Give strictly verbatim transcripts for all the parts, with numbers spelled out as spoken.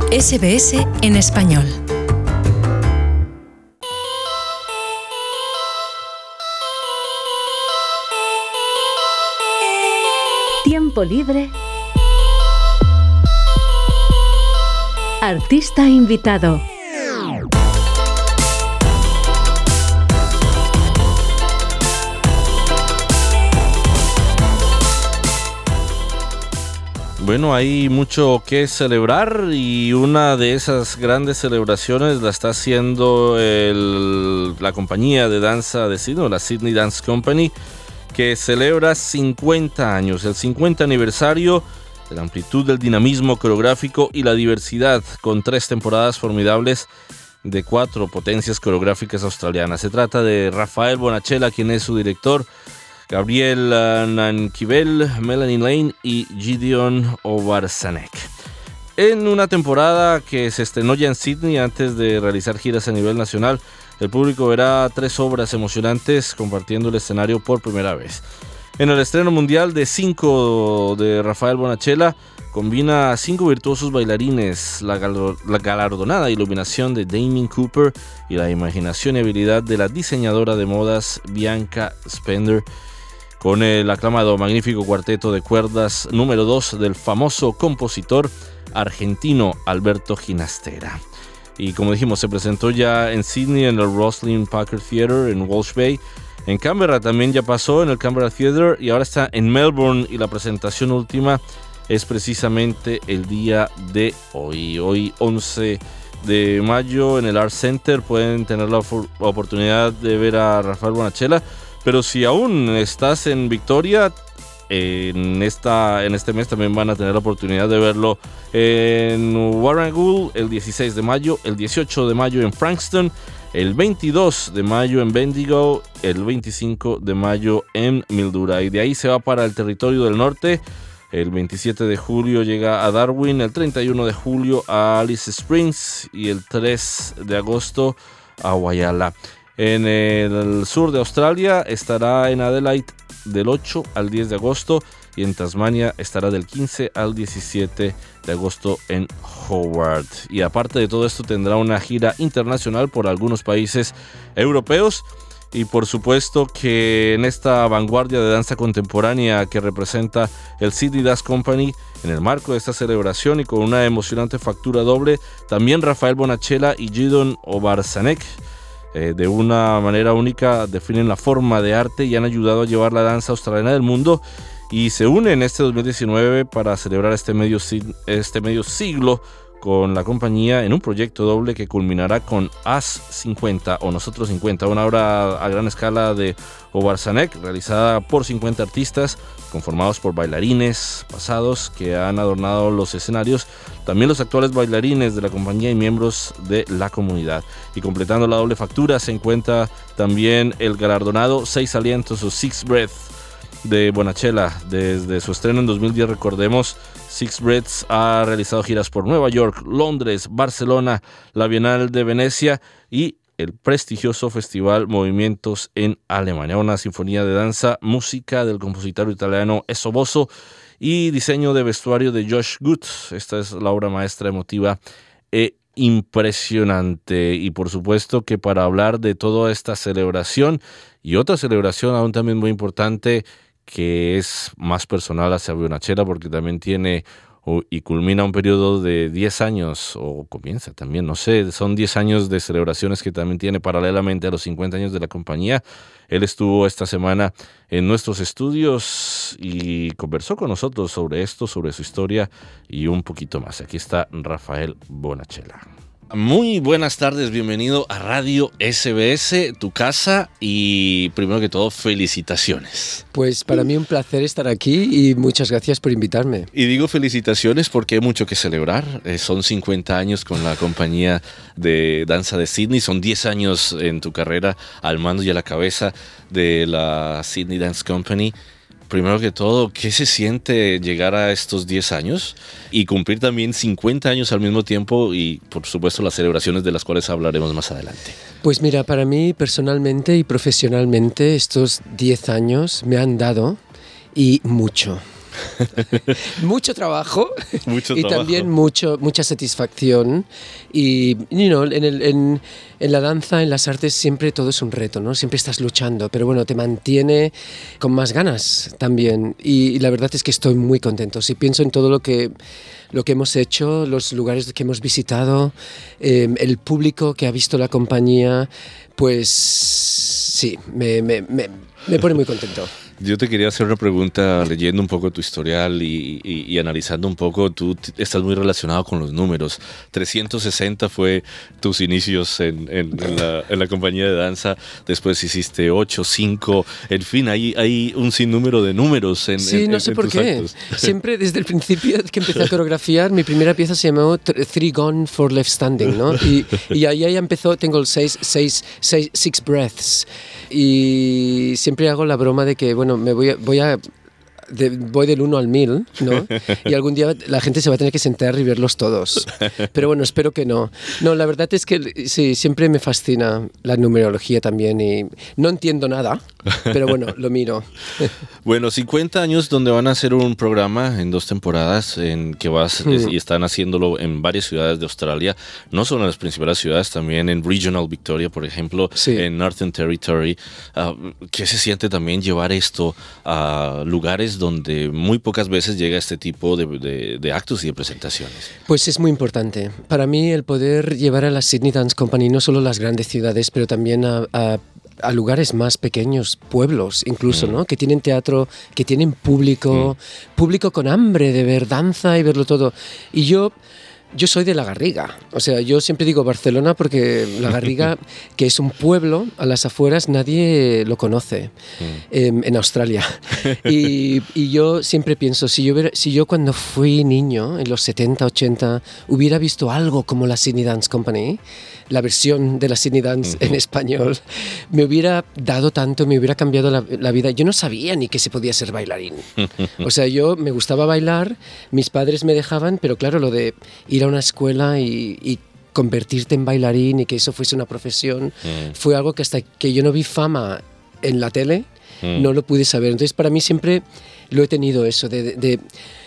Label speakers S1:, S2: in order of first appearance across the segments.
S1: S B S en español.
S2: Tiempo libre. Artista invitado.
S3: Bueno, hay mucho que celebrar y una de esas grandes celebraciones la está haciendo el, la compañía de danza de Sydney, la Sydney Dance Company, que celebra cincuenta años, el cincuenta aniversario de la amplitud del dinamismo coreográfico y la diversidad, con tres temporadas formidables de cuatro potencias coreográficas australianas. Se trata de Rafael Bonachela, quien es su director, Gabriel Nankivel, Melanie Lane y Gideon Obarsanek. En una temporada que se estrenó ya en Sydney antes de realizar giras a nivel nacional, el público verá tres obras emocionantes compartiendo el escenario por primera vez. En el estreno mundial de cinco de Rafael Bonachela, combina a cinco virtuosos bailarines, la, gal- la galardonada iluminación de Damien Cooper y la imaginación y habilidad de la diseñadora de modas Bianca Spender, con el aclamado magnífico cuarteto de cuerdas número dos del famoso compositor argentino Alberto Ginastera. Y como dijimos, se presentó ya en Sydney en el Rosslyn Packard Theatre en Walsh Bay. En Canberra también ya pasó en el Canberra Theatre y ahora está en Melbourne, y la presentación última es precisamente el día de hoy. Hoy once de mayo en el Art Center pueden tener la, for- la oportunidad de ver a Rafael Bonachela. Pero si aún estás en Victoria, en, esta, en este mes también van a tener la oportunidad de verlo en Warragul el dieciséis de mayo, el dieciocho de mayo en Frankston, el veintidós de mayo en Bendigo, el veinticinco de mayo en Mildura. Y de ahí se va para el territorio del norte. El veintisiete de julio llega a Darwin, el treinta y uno de julio a Alice Springs y el tres de agosto a Whyalla. En el sur de Australia estará en Adelaide del ocho al diez de agosto y en Tasmania estará del quince al diecisiete de agosto en Hobart. Y aparte de todo esto tendrá una gira internacional por algunos países europeos. Y por supuesto que en esta vanguardia de danza contemporánea que representa el Sydney Dance Company, en el marco de esta celebración y con una emocionante factura doble, también Rafael Bonachela y Gideon Obarsanek, eh, de una manera única definen la forma de arte y han ayudado a llevar la danza australiana del mundo, y se unen este dos mil diecinueve para celebrar este medio, este medio siglo con la compañía en un proyecto doble que culminará con U S cincuenta o Nosotros cincuenta, una obra a gran escala de Obarsanek realizada por cincuenta artistas conformados por bailarines pasados que han adornado los escenarios, también los actuales bailarines de la compañía y miembros de la comunidad. Y completando la doble factura se encuentra también el galardonado Seis Alientos o Six Breaths de Bonachela. Desde su estreno en dos mil diez, recordemos, Six Breaths ha realizado giras por Nueva York, Londres, Barcelona, la Bienal de Venecia y el prestigioso festival Movimientos en Alemania. Una sinfonía de danza, música del compositor italiano Esso Bosso y diseño de vestuario de Josh Good. Esta es la obra maestra emotiva e impresionante. Y por supuesto que para hablar de toda esta celebración y otra celebración aún también muy importante, que es más personal hacia Bonachela, porque también tiene uh, y culmina un periodo de diez años, o comienza también, no sé, son diez años de celebraciones que también tiene paralelamente a los cincuenta años de la compañía. Él estuvo esta semana en nuestros estudios y conversó con nosotros sobre esto, sobre su historia y un poquito más. Aquí está Rafael Bonachela. Muy buenas tardes, bienvenido a Radio S B S, tu casa, y primero que todo, felicitaciones.
S4: Pues para mí un placer estar aquí y muchas gracias por invitarme.
S3: Y digo felicitaciones porque hay mucho que celebrar. Eh, son cincuenta años con la compañía de danza de Sydney, son diez años en tu carrera al mando y a la cabeza de la Sydney Dance Company. Primero que todo, ¿qué se siente llegar a estos diez años y cumplir también cincuenta años al mismo tiempo y, por supuesto, las celebraciones de las cuales hablaremos más adelante?
S4: Pues mira, para mí personalmente y profesionalmente estos diez años me han dado y mucho. mucho trabajo
S3: Mucho
S4: y
S3: trabajo.
S4: también mucho, mucha satisfacción. Y you know, en, el, en, en la danza, en las artes, siempre todo es un reto, ¿no? Siempre estás luchando, pero bueno, te mantiene con más ganas también. Y, y la verdad es que estoy muy contento. Si pienso en todo lo que, lo que hemos hecho, los lugares que hemos visitado, eh, el público que ha visto la compañía, pues sí, me, me, me, me pone muy contento.
S3: Yo te quería hacer una pregunta leyendo un poco tu historial y, y, y analizando un poco. Tú t- estás muy relacionado con los números. trescientos sesenta fue tus inicios en, en, en, la, en la compañía de danza. Después hiciste ocho, cinco. En fin, hay, hay un sinnúmero de números en,
S4: Sí,
S3: en,
S4: no
S3: en,
S4: sé
S3: en
S4: por
S3: tus
S4: qué.
S3: actos.
S4: Siempre desde el principio que empecé a coreografiar, mi primera pieza se llamó Three Gone, Four Left Standing, ¿no? Y, y ahí ya empezó, tengo el seis, seis, seis, Six Breaths. Y siempre hago la broma de que, bueno, me voy a, voy a de, voy del uno al mil, ¿no? Y algún día la gente se va a tener que sentar y verlos todos. Pero bueno, espero que no. No, la verdad es que sí, siempre me fascina la numerología también y no entiendo nada, pero bueno, lo miro.
S3: Bueno, cincuenta años donde van a hacer un programa en dos temporadas en que vas
S4: Mm.
S3: y están haciéndolo en varias ciudades de Australia, no solo en las principales ciudades, también en Regional Victoria, por ejemplo,
S4: Sí.
S3: en Northern Territory. Uh, ¿Qué se siente también llevar esto a lugares donde muy pocas veces llega este tipo de, de, de actos y de presentaciones?
S4: Pues es muy importante. Para mí el poder llevar a la Sydney Dance Company no solo a las grandes ciudades, pero también a, a, a lugares más pequeños, pueblos incluso, mm. ¿no? Que tienen teatro, que tienen público, mm. público con hambre de ver danza y verlo todo. Y yo... Yo soy de La Garriga, o sea, yo siempre digo Barcelona porque La Garriga, que es un pueblo a las afueras, nadie lo conoce mm. eh, en Australia. Y, y yo siempre pienso, si yo, hubiera, si yo cuando fui niño, en los setenta, ochenta, hubiera visto algo como la Sydney Dance Company, la versión de la Sydney Dance uh-huh. en español, me hubiera dado tanto, me hubiera cambiado la, la vida. Yo no sabía ni que se podía ser bailarín. O sea, yo me gustaba bailar, mis padres me dejaban, pero claro, lo de ir a una escuela y, y convertirte en bailarín y que eso fuese una profesión, mm. fue algo que hasta que yo no vi fama en la tele, mm. no lo pude saber. Entonces, para mí siempre lo he tenido eso, de, de,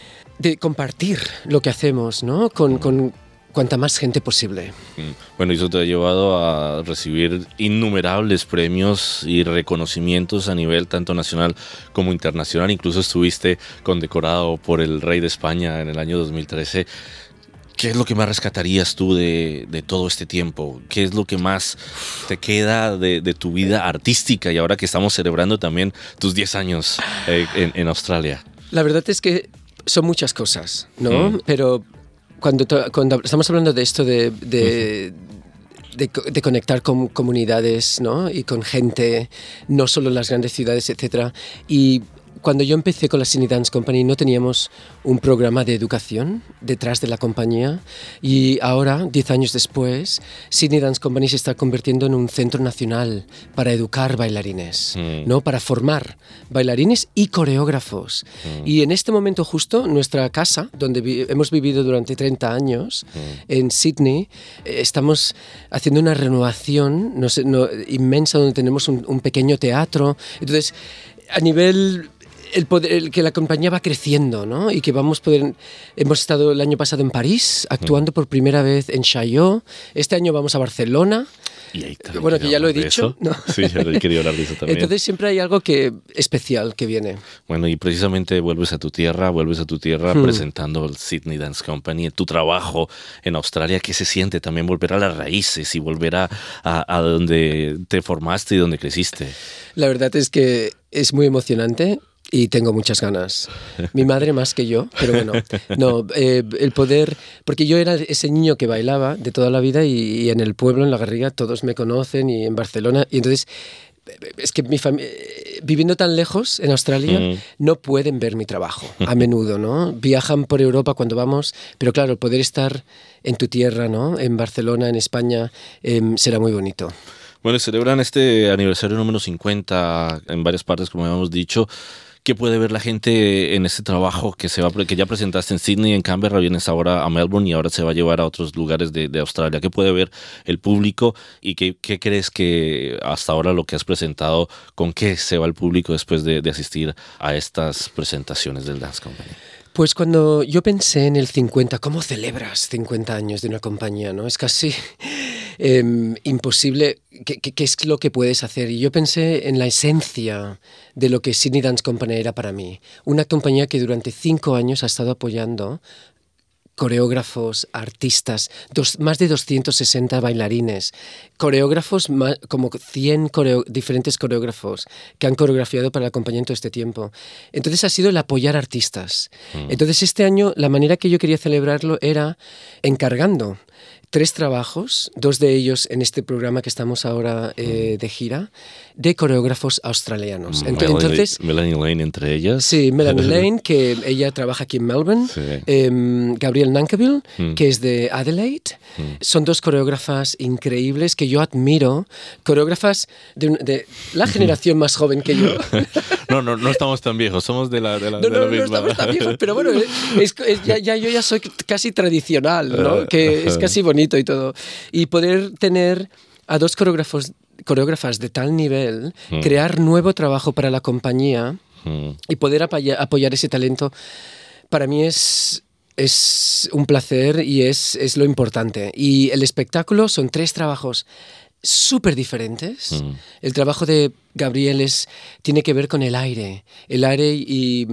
S4: de compartir lo que hacemos, ¿no? Con... Mm. con cuanta más gente posible.
S3: Bueno, eso te ha llevado a recibir innumerables premios y reconocimientos a nivel tanto nacional como internacional. Incluso estuviste condecorado por el Rey de España en el año dos mil trece. ¿Qué es lo que más rescatarías tú de, de todo este tiempo? ¿Qué es lo que más te queda de, de tu vida artística? Y ahora que estamos celebrando también tus diez años eh, en, en Australia.
S4: La verdad es que son muchas cosas, ¿no? Mm. Pero... Cuando, cuando estamos hablando de esto de, de, uh-huh. de, de conectar con comunidades, ¿no? Y con gente, no solo en las grandes ciudades, etcétera. Y cuando yo empecé con la Sydney Dance Company no teníamos un programa de educación detrás de la compañía y ahora, diez años después, Sydney Dance Company se está convirtiendo en un centro nacional para educar bailarines, mm. ¿no? Para formar bailarines y coreógrafos. Mm. Y en este momento justo, nuestra casa, donde vi- hemos vivido durante treinta años, mm. en Sydney, eh, estamos haciendo una renovación no sé, no, inmensa donde tenemos un, un pequeño teatro. Entonces, a nivel... El, poder, el que la compañía va creciendo, ¿no? Y que vamos a poder... Hemos estado el año pasado en París, actuando por primera vez en Chaillot. Este año vamos a Barcelona.
S3: Y ahí
S4: bueno, que ya lo he dicho, ¿no?
S3: Sí, ya he querido hablar de eso también.
S4: Entonces siempre hay algo que especial que viene.
S3: Bueno, y precisamente vuelves a tu tierra, vuelves a tu tierra hmm. presentando el Sydney Dance Company, tu trabajo en Australia. ¿Qué se siente también volver a las raíces y volver a, a, a donde te formaste y donde creciste?
S4: La verdad es que es muy emocionante. Y tengo muchas ganas. Mi madre más que yo, pero bueno, no, eh, el poder... Porque yo era ese niño que bailaba de toda la vida y, y en el pueblo, en La Garriga, todos me conocen y en Barcelona. Y entonces, es que mi familia... Viviendo tan lejos en Australia, mm. no pueden ver mi trabajo a menudo, ¿no? Viajan por Europa cuando vamos, pero claro, el poder estar en tu tierra, ¿no? En Barcelona, en España, eh, será muy bonito.
S3: Bueno, celebran este aniversario número cincuenta en varias partes, como habíamos dicho. ¿Qué puede ver la gente en este trabajo que se va, que ya presentaste en Sydney, en Canberra, vienes ahora a Melbourne y ahora se va a llevar a otros lugares de, de Australia? ¿Qué puede ver el público y qué, qué crees que hasta ahora lo que has presentado, con qué se va el público después de, de asistir a estas presentaciones del Dance Company?
S4: Pues cuando yo pensé en el cincuenta, ¿cómo celebras cincuenta años de una compañía? ¿No? Es casi eh, imposible. ¿Qué, qué, ¿Qué es lo que puedes hacer? Y yo pensé en la esencia de lo que Sydney Dance Company era para mí. Una compañía que durante cinco años ha estado apoyando coreógrafos, artistas, dos, más de doscientos sesenta bailarines, coreógrafos, más, como cien coreo, diferentes coreógrafos que han coreografiado para la compañía en todo este tiempo. Entonces ha sido el apoyar artistas. Mm. Entonces este año la manera que yo quería celebrarlo era encargando tres trabajos, dos de ellos en este programa que estamos ahora eh, de gira, de coreógrafos australianos.
S3: Melanie, Entonces, Melanie Lane entre ellas.
S4: Sí, Melanie Lane, que ella trabaja aquí en Melbourne. Sí. Eh, Gabrielle Nankivell, mm. que es de Adelaide. Mm. Son dos coreógrafas increíbles que yo admiro. Coreógrafas de, de la generación más joven que yo.
S3: No, no, no estamos tan viejos, somos de la, de la,
S4: no,
S3: de la
S4: no,
S3: misma.
S4: No estamos tan viejos, pero bueno, es, es, ya, ya, yo ya soy casi tradicional, ¿no? Que es casi bonito y todo. Y poder tener a dos coreógrafos, coreógrafas de tal nivel, mm. crear nuevo trabajo para la compañía mm. y poder apoyar, apoyar ese talento, para mí es... es un placer y es, es lo importante. Y el espectáculo son tres trabajos súper diferentes. Mm. El trabajo de Gabriel es, tiene que ver con el aire, el aire y,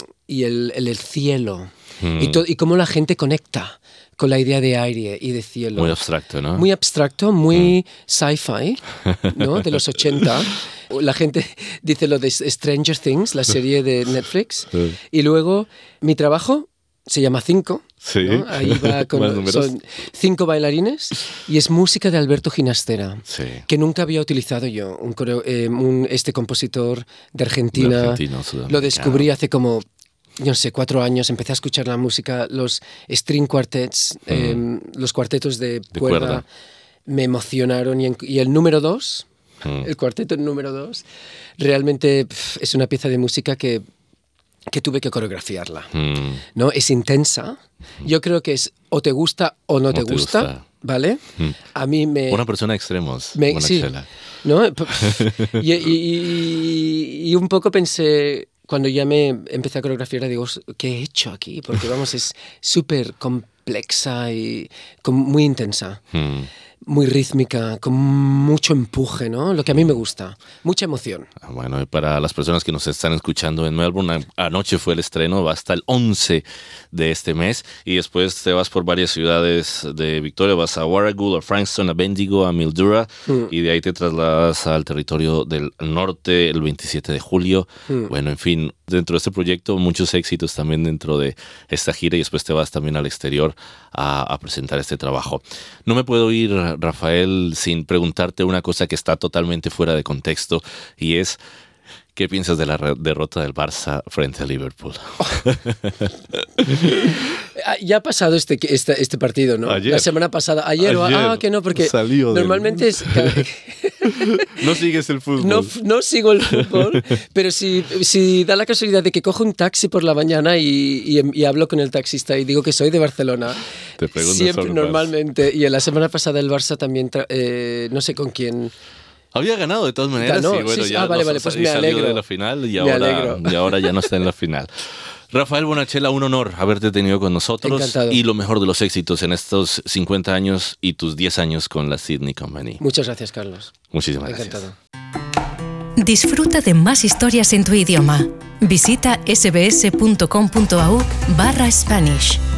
S4: y el, el, el cielo, mm. y, to, y cómo la gente conecta con la idea de aire y de cielo.
S3: Muy abstracto, ¿no?
S4: Muy abstracto, muy mm. sci-fi, ¿no? De los ochenta. La gente dice lo de Stranger Things, la serie de Netflix. Sí. Y luego, mi trabajo se llama Cinco.
S3: Sí.
S4: ¿No? Ahí va con, son cinco bailarines y es música de Alberto Ginastera,
S3: sí.
S4: que nunca había utilizado yo. Un, eh, un, este compositor de Argentina. De Argentina lo descubrí hace como, yo no sé, cuatro años. Empecé a escuchar la música, los string quartets, mm. eh, los cuartetos de, de cuerda, cuerda, me emocionaron. Y, en, y el número dos, mm. el cuarteto número dos, realmente pff, es una pieza de música que que tuve que coreografiarla, mm. ¿no? Es intensa. Yo creo que es o te gusta o no, no te, te gusta, gusta, ¿vale? Mm. A mí me...
S3: Una persona extremos,
S4: me, sí, ¿no? y, y, y un poco pensé, cuando ya me empecé a coreografiar, digo, ¿qué he hecho aquí? Porque, vamos, es súper complexa y muy intensa. Mm. Muy rítmica, con mucho empuje, ¿no? Lo que a mí me gusta. Mucha emoción.
S3: Bueno, y para las personas que nos están escuchando en Melbourne, anoche fue el estreno, va hasta el once de este mes, y después te vas por varias ciudades de Victoria, vas a Warragul, a Frankston, a Bendigo, a Mildura, mm. y de ahí te trasladas al territorio del norte el veintisiete de julio. Mm. Bueno, en fin, dentro de este proyecto, muchos éxitos también dentro de esta gira, y después te vas también al exterior a, a presentar este trabajo. No me puedo ir, Rafael, sin preguntarte una cosa que está totalmente fuera de contexto, y es, ¿qué piensas de la re- derrota del Barça frente a Liverpool?
S4: Oh. Ya ha pasado este, este, este partido, ¿no?
S3: Ayer.
S4: La semana pasada. Ayer,
S3: Ayer.
S4: Ah, que no, porque
S3: Salió
S4: normalmente
S3: del...
S4: es...
S3: No sigues el fútbol.
S4: No, no sigo el fútbol, pero si, si da la casualidad de que cojo un taxi por la mañana y, y, y hablo con el taxista y digo que soy de Barcelona,
S3: te
S4: siempre, normalmente, y en la semana pasada el Barça también, tra- eh, no sé con quién...
S3: Había ganado de todas maneras.
S4: Ganó,
S3: y bueno,
S4: sí,
S3: ya
S4: ah, vale,
S3: no,
S4: vale, pues
S3: y
S4: me alegro.
S3: Salió de la final y
S4: me
S3: ahora, y ahora ya no está en la final. Rafael Bonachela, un honor haberte tenido con nosotros.
S4: Encantado.
S3: Y lo mejor de los éxitos en estos cincuenta años y tus diez años con la Sydney Company.
S4: Muchas gracias, Carlos.
S3: Muchísimas
S4: Encantado.
S3: gracias.
S1: Disfruta de más historias en tu idioma. Visita sbs.com.au barra Spanish.